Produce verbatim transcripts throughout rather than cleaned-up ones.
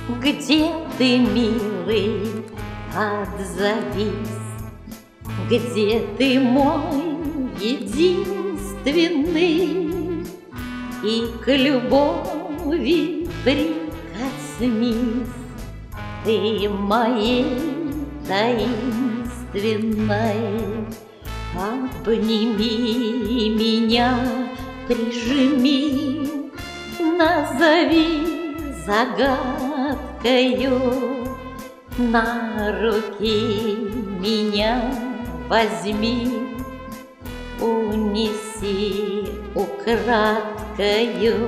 Где ты, милый, отзовись? Где ты, мой единственный? И к любови прикоснись ты моей таинственной. Обними меня, прижми, назови загадкою, на руки меня возьми, унеси украдкою.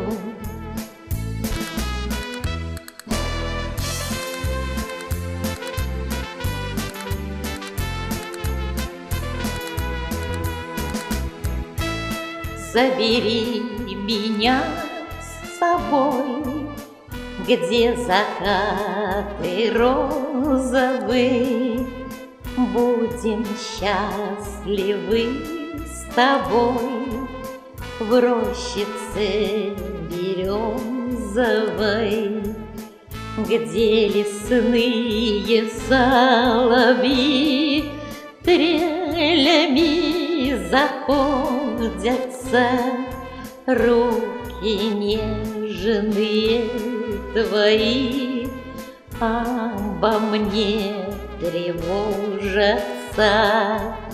Забери меня с собой, где закаты розовые, будем счастливы с тобой в рощице березовой, где лесные соловьи трелями заходятся, руки нежные твои обо мне тревожатся.